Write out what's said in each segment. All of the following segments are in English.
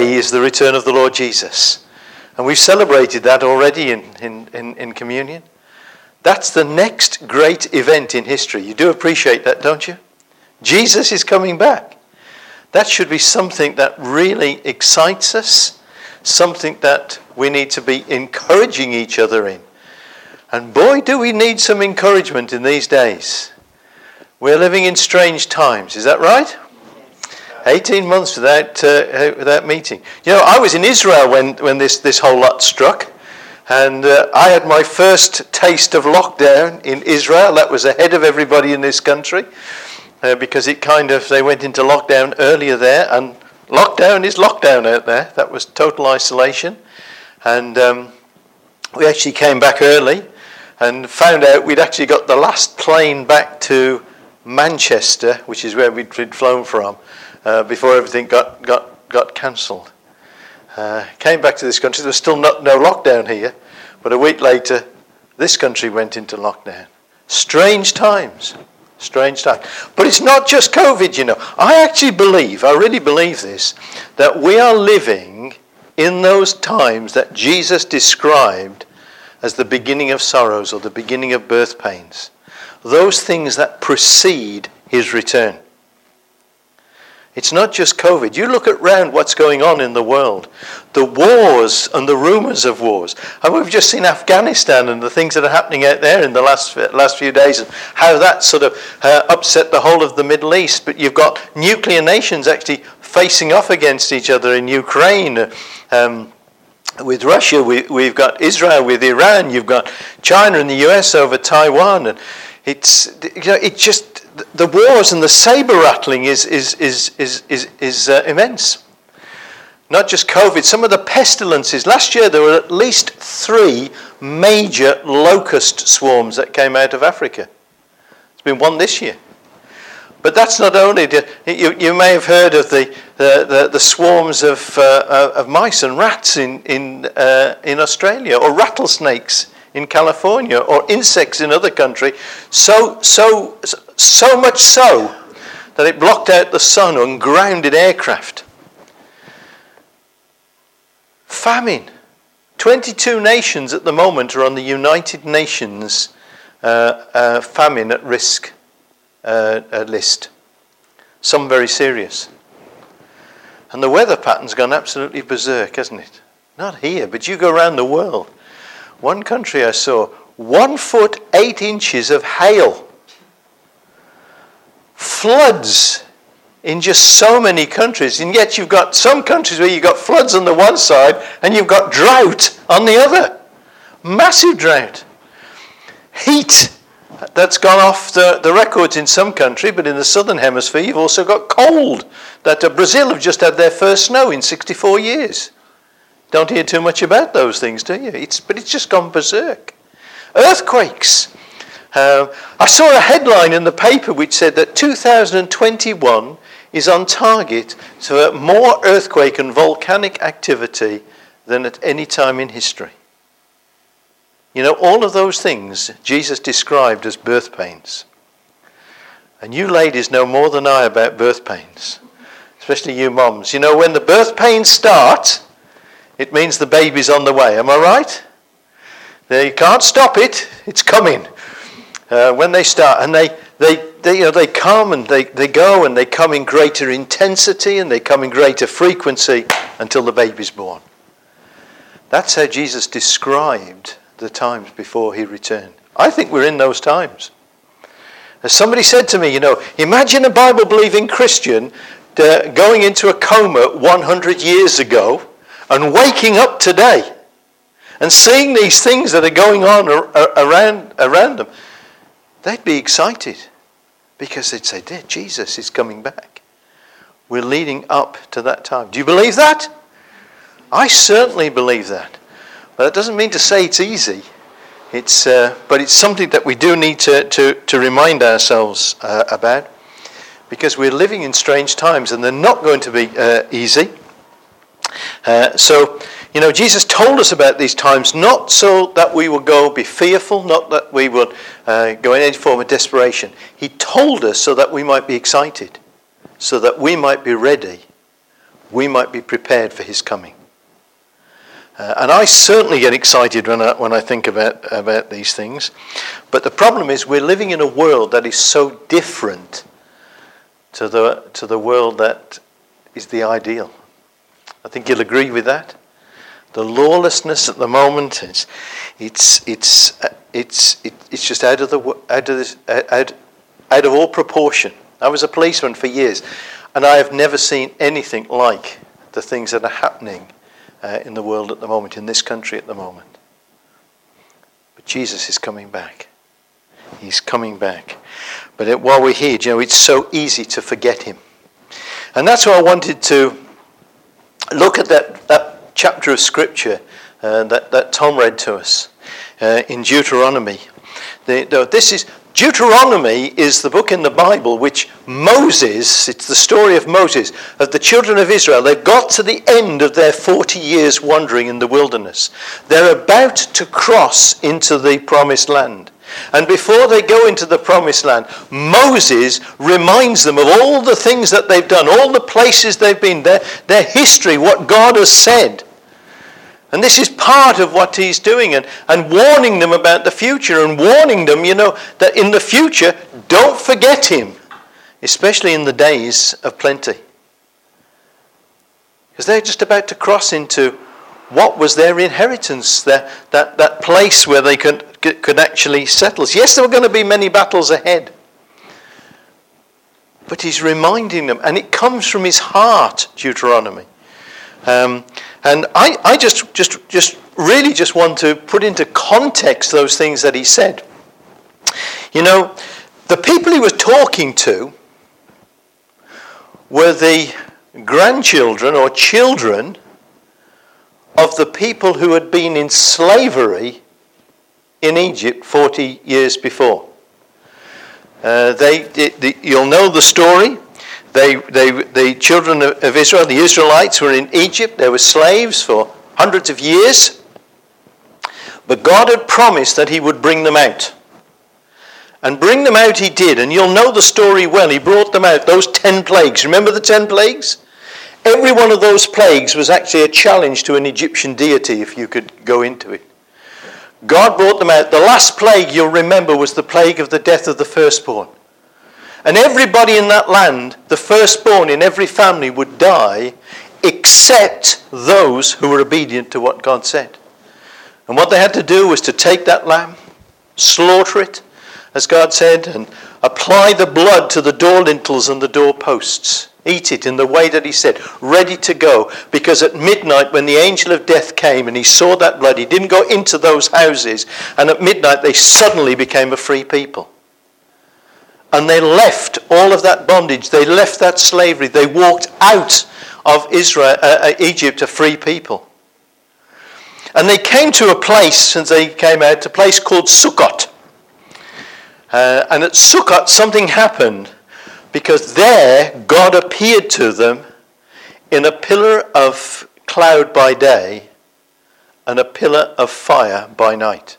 Today is the return of the Lord Jesus. And we've celebrated that already in communion. That's the next great event in history. You do appreciate that, don't you? Jesus is coming back. That should be something that really excites us, something that we need to be encouraging each other in. And boy, do we need some encouragement in these days. We're living in strange times, is that right? 18 months without meeting. You know, I was in Israel when this whole lot struck. And I had my first taste of lockdown in Israel. That was ahead of everybody in this country because they went into lockdown earlier there. And lockdown is lockdown out there. That was total isolation. And we actually came back early and found out we'd actually got the last plane back to Manchester, which is where we'd flown from, before everything got cancelled. Came back to this country. There was still no lockdown here, but a week later, this country went into lockdown. Strange times. But it's not just COVID, you know. I really believe this, that we are living in those times that Jesus described as the beginning of sorrows or the beginning of birth pains. Those things that precede his return. It's not just COVID. You look around what's going on in the world. The wars and the rumors of wars. And we've just seen Afghanistan and the things that are happening out there in the last few days and how that sort of upset the whole of the Middle East. But you've got nuclear nations actually facing off against each other in Ukraine. With Russia, we've got Israel with Iran. You've got China and the US over Taiwan. And it just... The wars and the saber rattling is immense. Not just COVID, some of the pestilences. Last year there were at least 3 major locust swarms that came out of Africa. There's been one this year. But that's not only. You may have heard of the swarms of mice and rats in Australia, or rattlesnakes in California, or insects in other countries, so much so that it blocked out the sun and grounded aircraft. Famine. 22 nations at the moment are on the United Nations famine at risk list. Some very serious. And the weather pattern's gone absolutely berserk, hasn't it? Not here, but you go around the world. One country I saw, 1 foot 8 inches of hail. Floods in just so many countries. And yet you've got some countries where you've got floods on the one side and you've got drought on the other. Massive drought. Heat that's gone off the records in some country, but in the southern hemisphere you've also got cold. That Brazil have just had their first snow in 64 years. Don't hear too much about those things, do you? But it's just gone berserk. Earthquakes. I saw a headline in the paper which said that 2021 is on target for more earthquake and volcanic activity than at any time in history. You know, all of those things Jesus described as birth pains. And you ladies know more than I about birth pains, especially you moms. You know, when the birth pains start, it means the baby's on the way. Am I right? You can't stop it. It's coming. When they start, and they come and they go and they come in greater intensity and they come in greater frequency until the baby's born. That's how Jesus described the times before he returned. I think we're in those times. As somebody said to me, you know, imagine a Bible-believing Christian going into a coma 100 years ago and waking up today and seeing these things that are going on around them. They'd be excited because they'd say, "Dear, Jesus is coming back." We're leading up to that time. Do you believe that? I certainly believe that. But that doesn't mean to say it's easy. But it's something that we do need to remind ourselves about, because we're living in strange times and they're not going to be easy. So, you know, Jesus told us about these times not so that we would be fearful, not that we would go in any form of desperation. He told us so that we might be excited, so that we might be ready we might be prepared for his coming. And I certainly get excited when I think about these things. But the problem is we're living in a world that is so different to the world that is the ideal. I think you'll agree with that. The lawlessness at the moment it's just out of all proportion. I was a policeman for years, and I have never seen anything like the things that are happening in the world at the moment, in this country at the moment. But Jesus is coming back. He's coming back. But while we're here, it's so easy to forget him. And that's why I wanted to look at that chapter of Scripture that Tom read to us in Deuteronomy. Deuteronomy is the book in the Bible which Moses, it's the story of Moses, of the children of Israel. They've got to the end of their 40 years wandering in the wilderness. They're about to cross into the promised land. And before they go into the promised land, Moses reminds them of all the things that they've done, all the places they've been, their history, what God has said. And this is part of what he's doing and warning them about the future and warning them, that in the future, don't forget him, especially in the days of plenty. Because they're just about to cross into what was their inheritance, that place where they could actually settle. Yes, there were going to be many battles ahead. But he's reminding them, and it comes from his heart, Deuteronomy. And I just really want to put into context those things that he said. The people he was talking to were the grandchildren or children of the people who had been in slavery in Egypt 40 years before. You'll know the story. The children of Israel, the Israelites, were in Egypt. They were slaves for hundreds of years. But God had promised that he would bring them out. And bring them out he did. And you'll know the story well. He brought them out, those 10 plagues. Remember the 10 plagues? Every one of those plagues was actually a challenge to an Egyptian deity, if you could go into it. God brought them out. The last plague, you'll remember, was the plague of the death of the firstborn. And everybody in that land, the firstborn in every family, would die except those who were obedient to what God said. And what they had to do was to take that lamb, slaughter it, as God said, and apply the blood to the door lintels and the doorposts. Eat it in the way that he said, ready to go. Because at midnight, when the angel of death came and he saw that blood, he didn't go into those houses. And at midnight, they suddenly became a free people. And they left all of that bondage. They left that slavery. They walked out of Egypt a free people. And they came to a place, as they came out, a place called Sukkot. And at Sukkot, something happened. Because there, God appeared to them in a pillar of cloud by day and a pillar of fire by night.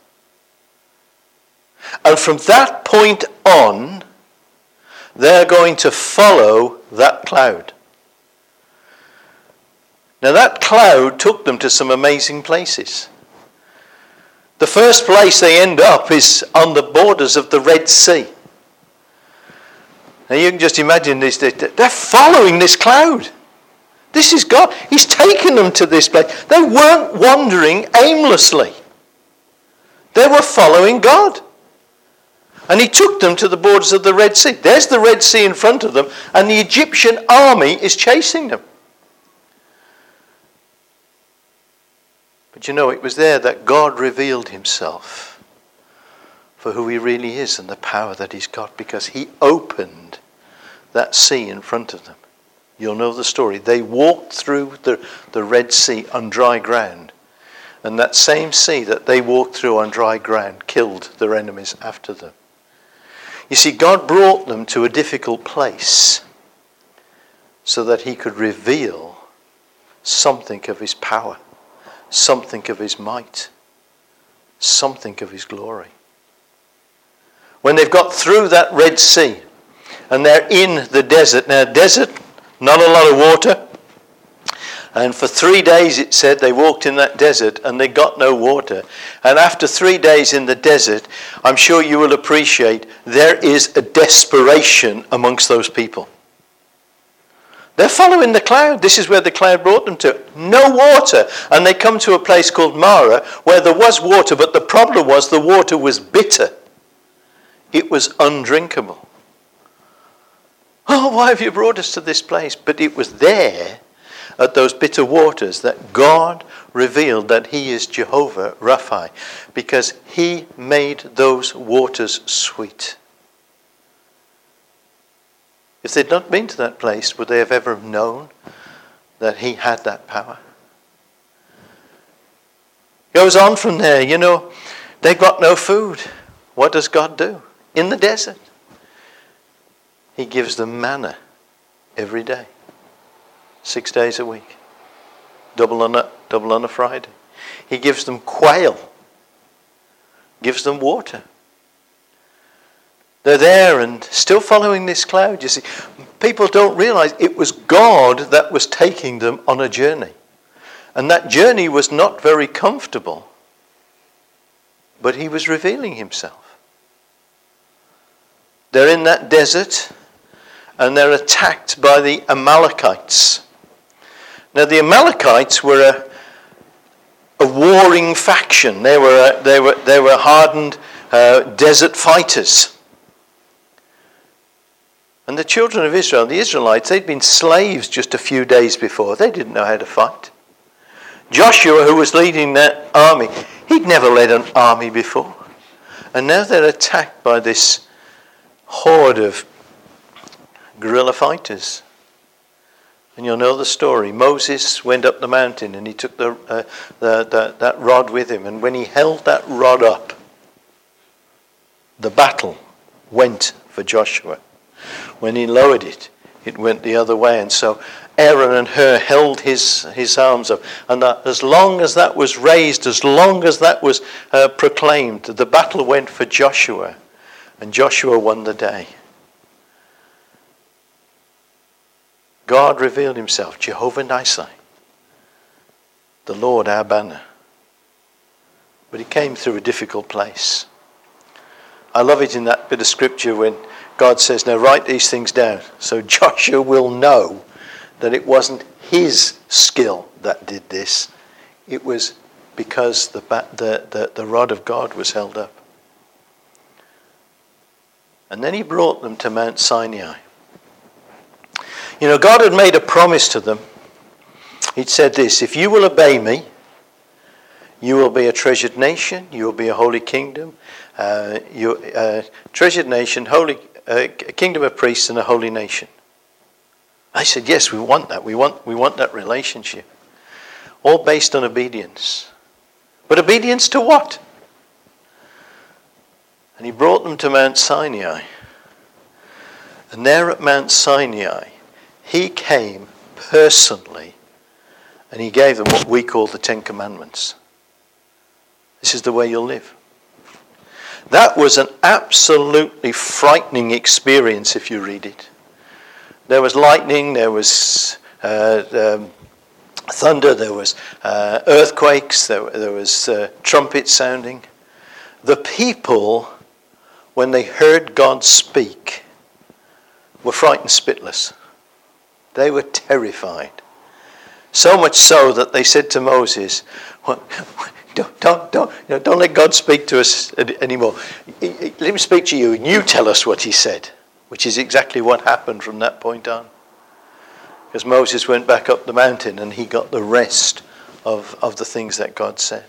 And from that point on, they're going to follow that cloud. Now that cloud took them to some amazing places. The first place they end up is on the borders of the Red Sea. Now you can just imagine this, they're following this cloud. This is God. He's taken them to this place. They weren't wandering aimlessly. They were following God. And he took them to the borders of the Red Sea. There's the Red Sea in front of them, and the Egyptian army is chasing them. But it was there that God revealed himself for who he really is and the power that he's got, because he opened that sea in front of them. You'll know the story. They walked through the Red Sea on dry ground. And that same sea that they walked through on dry ground killed their enemies after them. You see, God brought them to a difficult place so that he could reveal something of his power, something of his might, something of his glory. When they've got through that Red Sea and they're in the desert. Now, desert, not a lot of water. And for 3 days, it said, they walked in that desert and they got no water. And after 3 days in the desert, I'm sure you will appreciate there is a desperation amongst those people. They're following the cloud. This is where the cloud brought them to. No water. And they come to a place called Marah where there was water, but the problem was the water was bitter. It was undrinkable. Oh, why have you brought us to this place? But it was there at those bitter waters that God revealed that he is Jehovah Rapha, because he made those waters sweet. If they'd not been to that place, would they have ever known that he had that power? Goes on from there, they've got no food. What does God do? In the desert, he gives them manna every day, 6 days a week, double on a Friday. He gives them quail, gives them water. They're there and still following this cloud. You see, people don't realize it was God that was taking them on a journey. And that journey was not very comfortable. But he was revealing himself. They're in that desert and they're attacked by the Amalekites. Now the Amalekites were a warring faction. They were hardened desert fighters. And the children of Israel, the Israelites, they'd been slaves just a few days before. They didn't know how to fight. Joshua, who was leading that army, he'd never led an army before. And now they're attacked by this horde of guerrilla fighters. And you'll know the story. Moses went up the mountain and he took that rod with him. And when he held that rod up, the battle went for Joshua. When he lowered it, it went the other way. And so Aaron and Hur held his arms up. And as long as that was raised, as long as that was proclaimed, the battle went for Joshua. And Joshua won the day. God revealed himself, Jehovah Nissi, the Lord our banner. But he came through a difficult place. I love it in that bit of scripture when God says, now write these things down. So Joshua will know that it wasn't his skill that did this. It was because the rod of God was held up. And then he brought them to Mount Sinai. God had made a promise to them. He'd said this, if you will obey me, you will be a treasured nation, you will be a holy kingdom, treasured nation, holy a kingdom of priests and a holy nation. I said, yes, we want that. We want that relationship. All based on obedience. But obedience to what? And he brought them to Mount Sinai. And there at Mount Sinai, he came personally and he gave them what we call the Ten Commandments. This is the way you'll live. That was an absolutely frightening experience if you read it. There was lightning, there was thunder, there was earthquakes, there was trumpets sounding. The people, when they heard God speak, were frightened spitless. They were terrified. So much so that they said to Moses, don't let God speak to us anymore. Let him speak to you and you tell us what he said, which is exactly what happened from that point on. Because Moses went back up the mountain and he got the rest of the things that God said.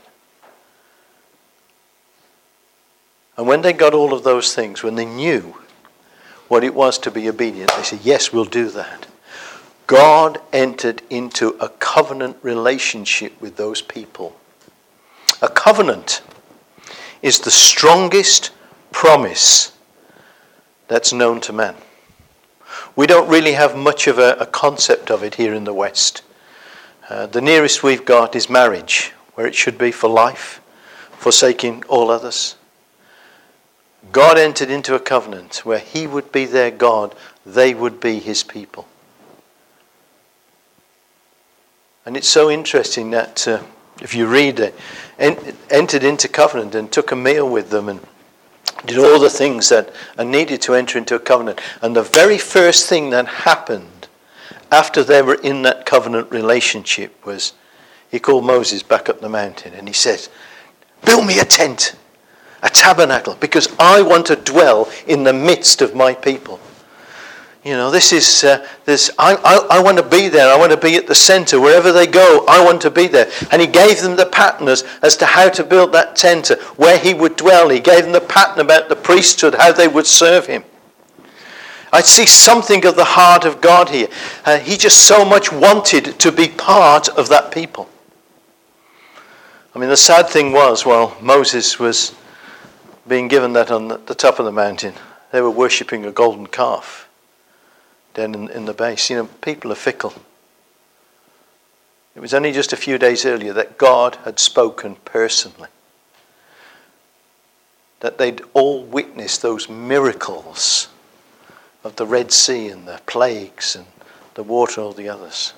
And when they got all of those things, when they knew what it was to be obedient, they said, yes, we'll do that. God entered into a covenant relationship with those people. A covenant is the strongest promise that's known to man. We don't really have much of a concept of it here in the West. The nearest we've got is marriage, where it should be for life, forsaking all others. God entered into a covenant where he would be their God, they would be his people. And it's so interesting that if you read it, entered into covenant and took a meal with them and did all the things that are needed to enter into a covenant. And the very first thing that happened after they were in that covenant relationship was he called Moses back up the mountain and he said, build me a tent, a tabernacle, because I want to dwell in the midst of my people. You know, this is I want to be there. I want to be at the center. Wherever they go, I want to be there. And he gave them the pattern as to how to build that tent, where he would dwell. He gave them the pattern about the priesthood, how they would serve him. I see something of the heart of God here. He just so much wanted to be part of that people. I mean, the sad thing was, while Moses was being given that on the top of the mountain, they were worshipping a golden calf down in the base. You know, people are fickle. It was only just a few days earlier that God had spoken personally. That they'd all witnessed those miracles of the Red Sea and the plagues and the water, all the others.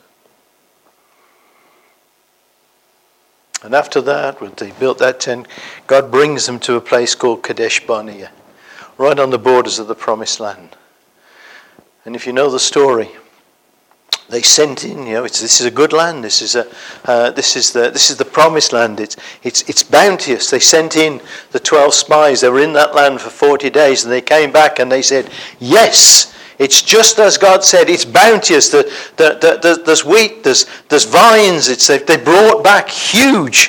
And after that, when they built that tent, God brings them to a place called Kadesh Barnea, right on the borders of the Promised Land. And if you know the story, they sent in. You know, this is a good land. This is the Promised Land. It's bounteous. They sent in the 12 spies. They were in that land for 40 days, and they came back and they said, "Yes, it's just as God said. It's bounteous. There's wheat. There's vines. They brought back huge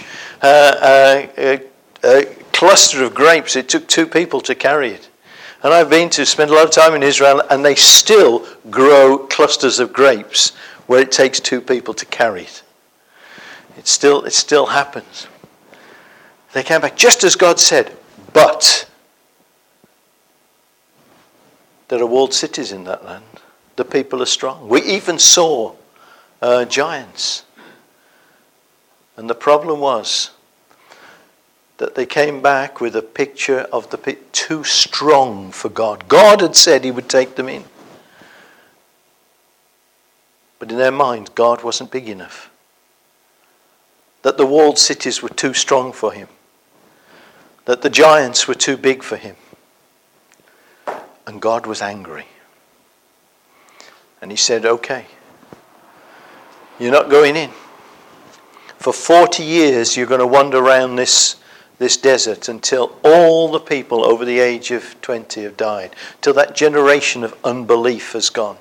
cluster of grapes. It took 2 people to carry it." And I've been to spend a lot of time in Israel, and they still grow clusters of grapes where it takes 2 people to carry it. It still happens. They came back just as God said, but there are walled cities in that land. The people are strong. We even saw giants. And the problem was that they came back with a picture of the pit too strong for God. God had said he would take them in. But in their mind, God wasn't big enough. That the walled cities were too strong for him. That the giants were too big for him. And God was angry. And he said, okay, you're not going in. For 40 years you're going to wander around this desert until all the people over the age of 20 have died, till that generation of unbelief has gone.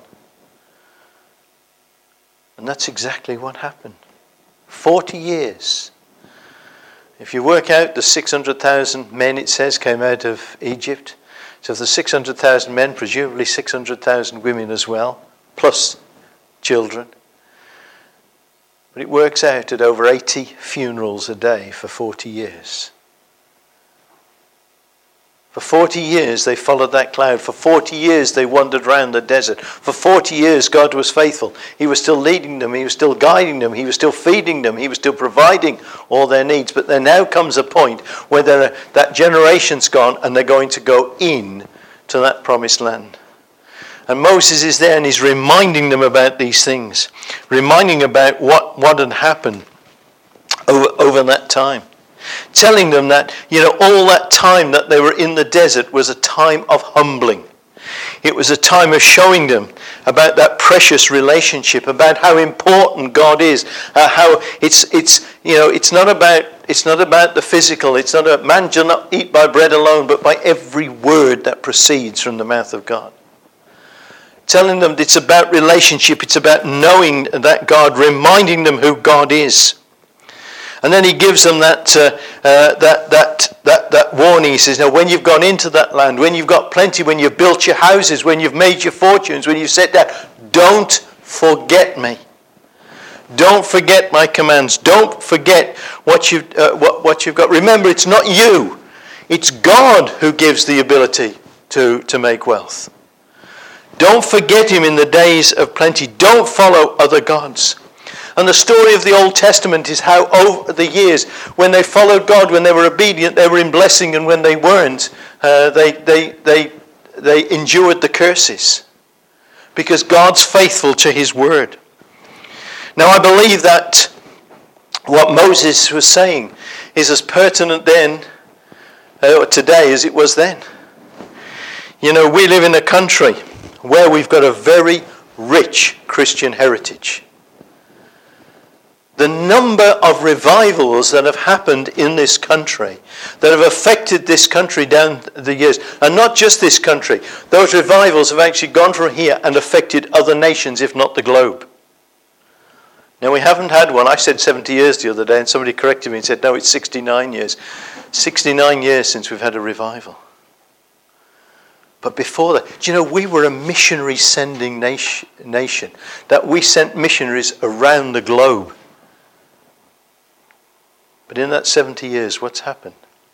And that's exactly what happened. 40 years. If you work out the 600,000 men, it says, came out of Egypt. So of the 600,000 men, presumably 600,000 women as well, plus children. But it works out at over 80 funerals a day for 40 years. For 40 years they followed that cloud. For 40 years they wandered around the desert. For 40 years God was faithful. He was still leading them. He was still guiding them. He was still feeding them. He was still providing all their needs. But there now comes a point where that generation's gone and they're going to go in to that promised land. And Moses is there and he's reminding them about these things. Reminding about what had happened over that time. Telling them that, all that time that they were in the desert was a time of humbling. It was a time of showing them about that precious relationship, about how important God is, how it's not about the physical. It's not about man shall not eat by bread alone, but by every word that proceeds from the mouth of God. Telling them it's about relationship. It's about knowing that God, reminding them who God is. And then he gives them that warning. He says, now when you've gone into that land, when you've got plenty, when you've built your houses, when you've made your fortunes, when you've set down, don't forget me. Don't forget my commands. Don't forget what you've got. Remember, it's not you. It's God who gives the ability to make wealth. Don't forget him in the days of plenty. Don't follow other gods. And the story of the Old Testament is how over the years, when they followed God, when they were obedient, they were in blessing, and when they weren't, they endured the curses. Because God's faithful to his word. Now I believe that what Moses was saying is as pertinent then, today, as it was then. You know, we live in a country where we've got a very rich Christian heritage. The number of revivals that have happened in this country, that have affected this country down the years, and not just this country, those revivals have actually gone from here and affected other nations, if not the globe. Now, we haven't had one. I said 70 years the other day, and somebody corrected me and said, no, it's 69 years. 69 years since we've had a revival. But before that, do you know, we were a missionary sending nation, that we sent missionaries around the globe. But in that 70 years, what's happened?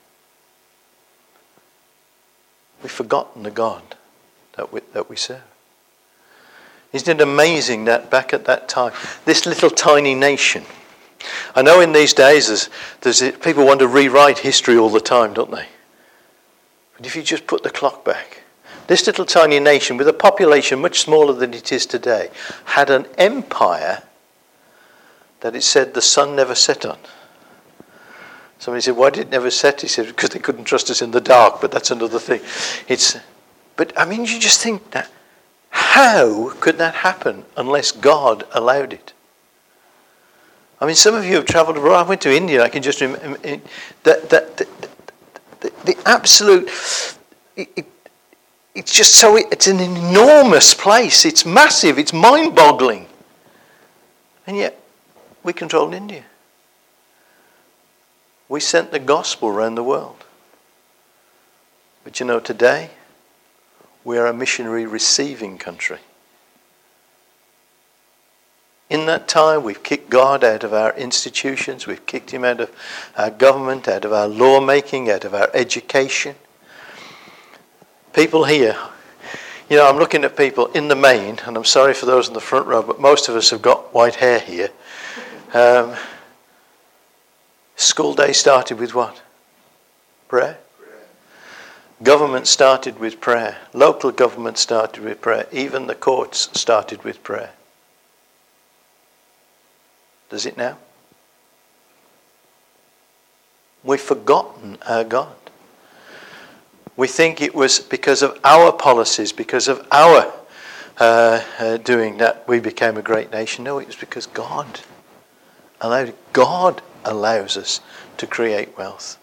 We've forgotten the God that we serve. Isn't it amazing that back at that time, this little tiny nation, I know in these days people want to rewrite history all the time, don't they? But if you just put the clock back, this little tiny nation with a population much smaller than it is today had an empire that it said the sun never set on. Somebody said, why did it never set? He said, because they couldn't trust us in the dark, but that's another thing. But I mean, you just think that, how could that happen unless God allowed it? I mean, some of you have travelled abroad. I went to India. I can just remember the absolute. It's just so. It's an enormous place. It's massive. It's mind-boggling. And yet, we controlled India. We sent the gospel around the world. But you know, today, we are a missionary receiving country. In that time, we've kicked God out of our institutions. We've kicked him out of our government, out of our lawmaking, out of our education. People here, you know, I'm looking at people in the main, and I'm sorry for those in the front row, but most of us have got white hair here. School day started with what? Prayer. Government started with prayer. Local government started with prayer. Even the courts started with prayer. Does it now? We've forgotten our God. We think it was because of our policies, because of our doing that we became a great nation. No, it was because God allowed it. God allows us to create wealth.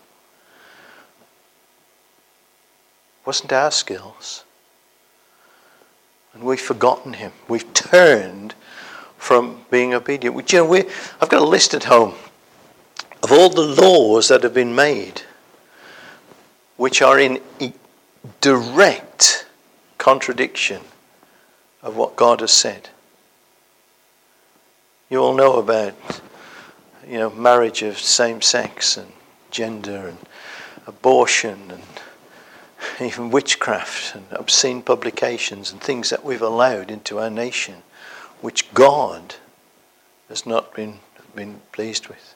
It wasn't our skills. And we've forgotten him. We've turned from being obedient. I've got a list at home of all the laws that have been made which are in direct contradiction of what God has said. You all know about marriage of same sex and gender and abortion and even witchcraft and obscene publications and things that we've allowed into our nation, which God has not been pleased with.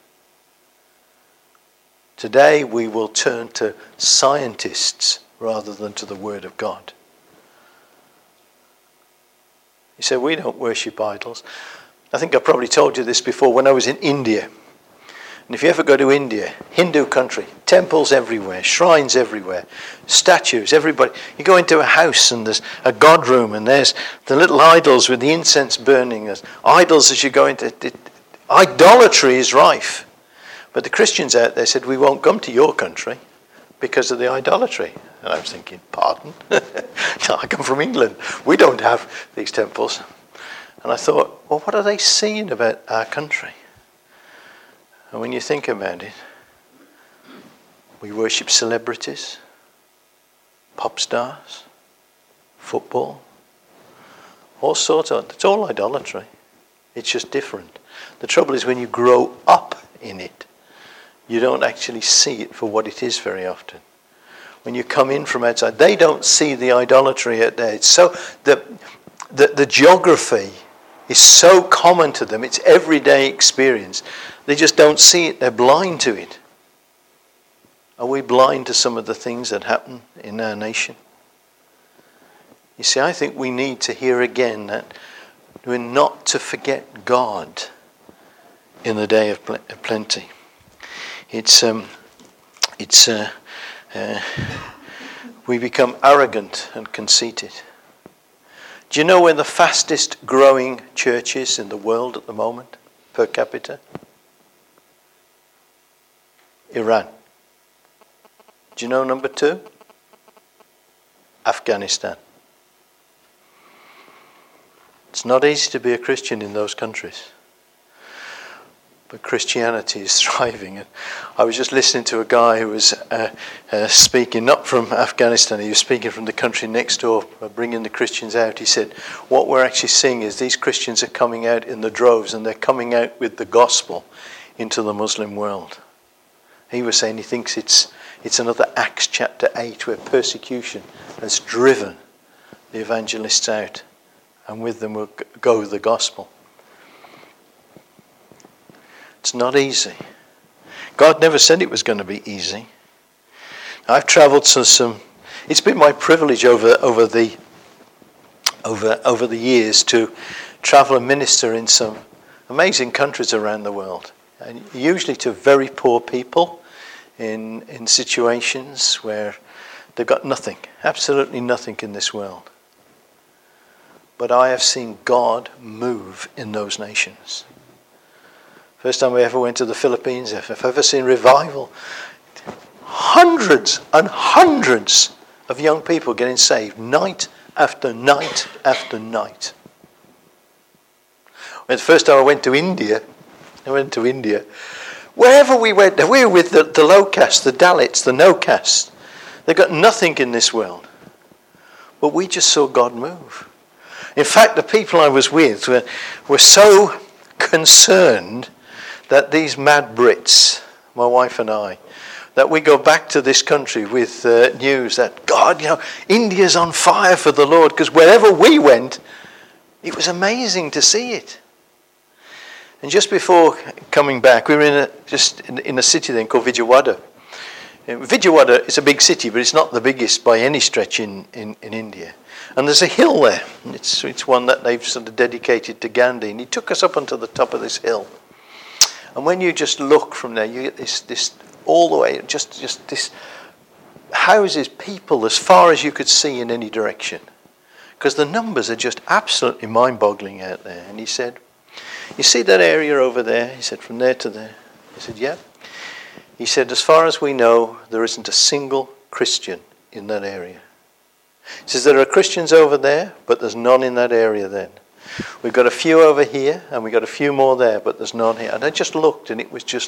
Today we will turn to scientists rather than to the Word of God. You say, we don't worship idols. I think I probably told you this before when I was in India. And if you ever go to India, Hindu country, temples everywhere, shrines everywhere, statues, everybody. You go into a house and there's a God room and there's the little idols with the incense burning. There's idols as you go into. Idolatry is rife. But the Christians out there said, we won't come to your country because of the idolatry. And I was thinking, pardon? No, I come from England. We don't have these temples. And I thought, well, what are they seeing about our country? And when you think about it, we worship celebrities, pop stars, football, all sorts of, it's all idolatry. It's just different. The trouble is when you grow up in it, you don't actually see it for what it is very often. When you come in from outside, they don't see the idolatry out there. It's so, the geography is so common to them, it's everyday experience. They just don't see it, they're blind to it. Are we blind to some of the things that happen in our nation? You see, I think we need to hear again that we're not to forget God in the day of plenty. We become arrogant and conceited. Do you know where the fastest growing church is in the world at the moment, per capita? Iran. Do you know number 2? Afghanistan. It's not easy to be a Christian in those countries. But Christianity is thriving. And I was just listening to a guy who was speaking, not from Afghanistan, he was speaking from the country next door, bringing the Christians out. He said, what we're actually seeing is these Christians are coming out in the droves, and they're coming out with the gospel into the Muslim world. He was saying he thinks it's another Acts chapter 8 where persecution has driven the evangelists out, and with them will go the gospel. It's not easy. God never said it was going to be easy. I've travelled to some. It's been my privilege over the years to travel and minister in some amazing countries around the world, and usually to very poor people in situations where they've got nothing, absolutely nothing in this world. But I have seen God move in those nations. First time I ever went to the Philippines, if I've ever seen revival, hundreds and hundreds of young people getting saved night after night after night. When the first time I went to India, wherever we went, we were with the low caste, the Dalits, the no caste. They've got nothing in this world. But we just saw God move. In fact, the people I was with were so concerned that these mad Brits, my wife and I, that we go back to this country with news that, God, India's on fire for the Lord, because wherever we went, it was amazing to see it. And just before coming back, we were in a city then called Vijayawada. Vijayawada is a big city, but it's not the biggest by any stretch in India. And there's a hill there. It's one that they've sort of dedicated to Gandhi. And he took us up onto the top of this hill. And when you just look from there, you get this all the way, just this houses, people as far as you could see in any direction. Because the numbers are just absolutely mind-boggling out there. And he said, you see that area over there? He said, from there to there. I said, yeah. He said, as far as we know, there isn't a single Christian in that area. He says, there are Christians over there, but there's none in that area then. We've got a few over here, and we've got a few more there, but there's none here. And I just looked, and it was just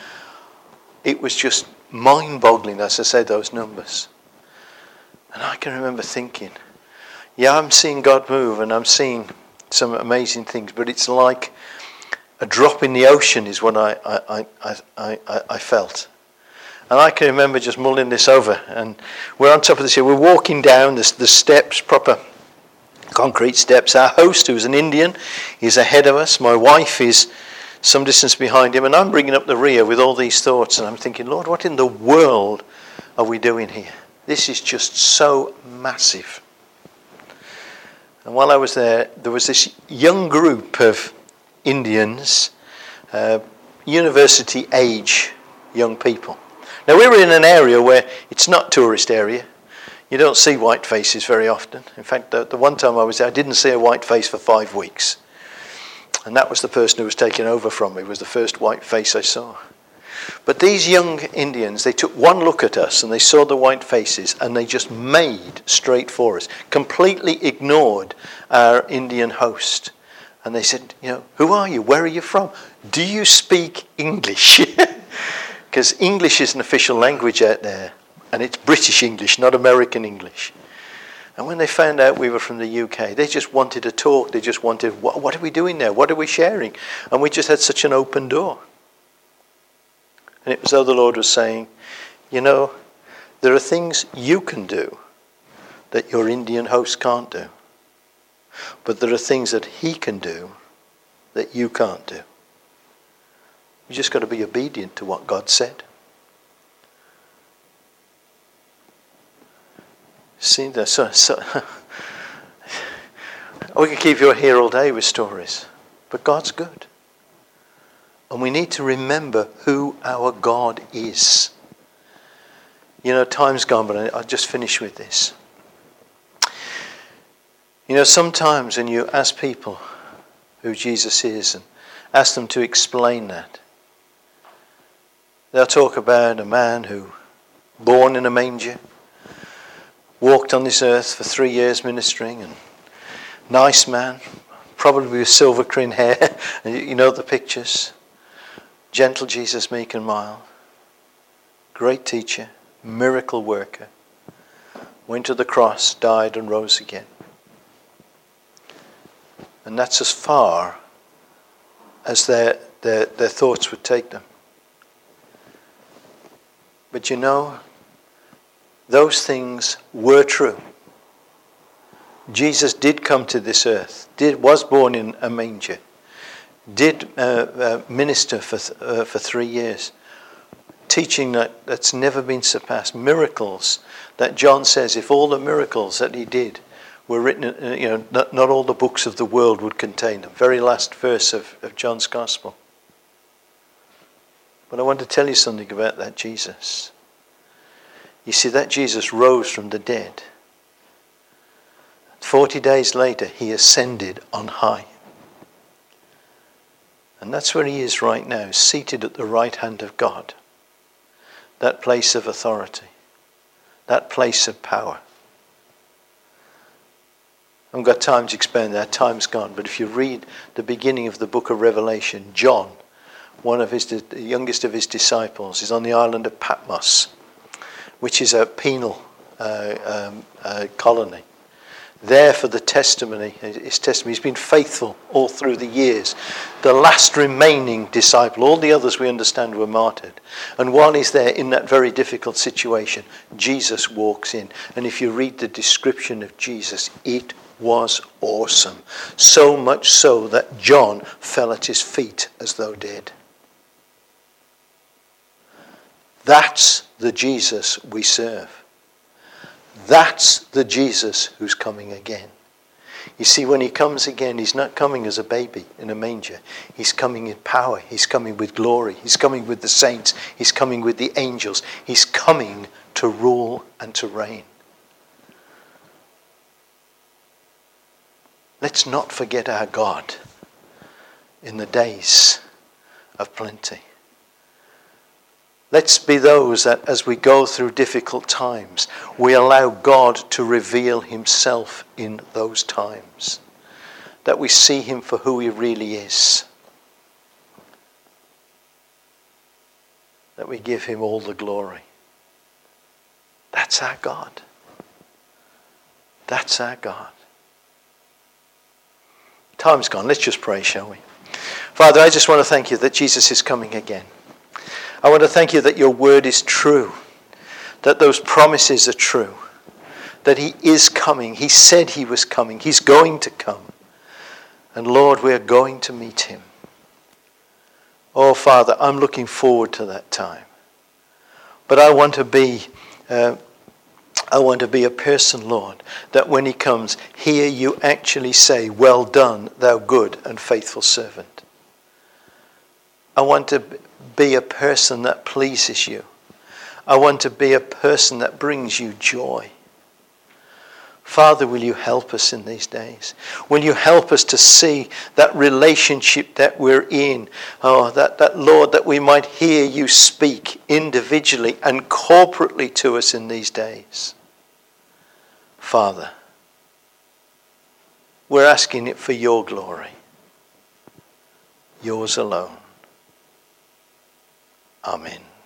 mind-boggling, as I said, those numbers. And I can remember thinking, yeah, I'm seeing God move, and I'm seeing some amazing things, but it's like a drop in the ocean is what I felt. And I can remember just mulling this over, and we're on top of this hill. We're walking down the steps, proper concrete steps. Our host, who's an Indian, is ahead of us. My wife is some distance behind him, and I'm bringing up the rear with all these thoughts, and I'm thinking, Lord, what in the world are we doing here? This is just so massive. And while I was there was this young group of Indians, university age young people. Now we were in an area where it's not tourist area. You don't see white faces very often. In fact, the one time I was there, I didn't see a white face for 5 weeks. And that was the person who was taken over from me, was the first white face I saw. But these young Indians, they took one look at us and they saw the white faces and they just made straight for us, completely ignored our Indian host. And they said, who are you? Where are you from? Do you speak English? Because English is an official language out there. And it's British English, not American English. And when they found out we were from the UK, they just wanted to talk. They just wanted, what are we doing there? What are we sharing? And we just had such an open door. And it was though the Lord was saying, there are things you can do that your Indian host can't do. But there are things that he can do that you can't do. You just got to be obedient to what God said. See, we can keep you here all day with stories, but God's good. And we need to remember who our God is. You know, time's gone, but I'll just finish with this. You know, sometimes when you ask people who Jesus is and ask them to explain that, they'll talk about a man who, born in a manger, walked on this earth for 3 years ministering, and nice man, probably with silver crin hair, and you know the pictures. Gentle Jesus, meek and mild. Great teacher, miracle worker. Went to the cross, died and rose again. And that's as far as their thoughts would take them. But you know, those things were true. Jesus did come to this earth, was born in a manger, did minister for 3 years, teaching that's never been surpassed, miracles that John says if all the miracles that he did were written, not all the books of the world would contain them. Very last verse of John's Gospel. But I want to tell you something about that Jesus. You see, that Jesus rose from the dead. 40 days later, he ascended on high. And that's where he is right now, seated at the right hand of God. That place of authority. That place of power. I haven't got time to explain that. Time's gone. But if you read the beginning of the book of Revelation, John, one of the youngest of his disciples, is on the island of Patmos, which is a penal colony. There for the testimony, his testimony. He's been faithful all through the years. The last remaining disciple, all the others we understand were martyred. And while he's there in that very difficult situation, Jesus walks in. And if you read the description of Jesus, it was awesome. So much so that John fell at his feet as though dead. That's the Jesus we serve. That's the Jesus who's coming again. You see, when he comes again, he's not coming as a baby in a manger. He's coming in power. He's coming with glory. He's coming with the saints. He's coming with the angels. He's coming to rule and to reign. Let's not forget our God in the days of plenty. Let's be those that as we go through difficult times, we allow God to reveal himself in those times. That we see him for who he really is. That we give him all the glory. That's our God. That's our God. Time's gone. Let's just pray, shall we? Father, I just want to thank you that Jesus is coming again. I want to thank you that your word is true, that those promises are true, that he is coming. He said he was coming. He's going to come. And Lord, we are going to meet him. Oh, Father, I'm looking forward to that time. But I want to be a person, Lord, that when he comes, hear you actually say, well done, thou good and faithful servant. I want to be a person that pleases you. I want to be a person that brings you joy. Father, will you help us in these days? Will you help us to see that relationship that we're in? Oh, that Lord, that we might hear you speak individually and corporately to us in these days. Father, we're asking it for your glory. Yours alone. Amen.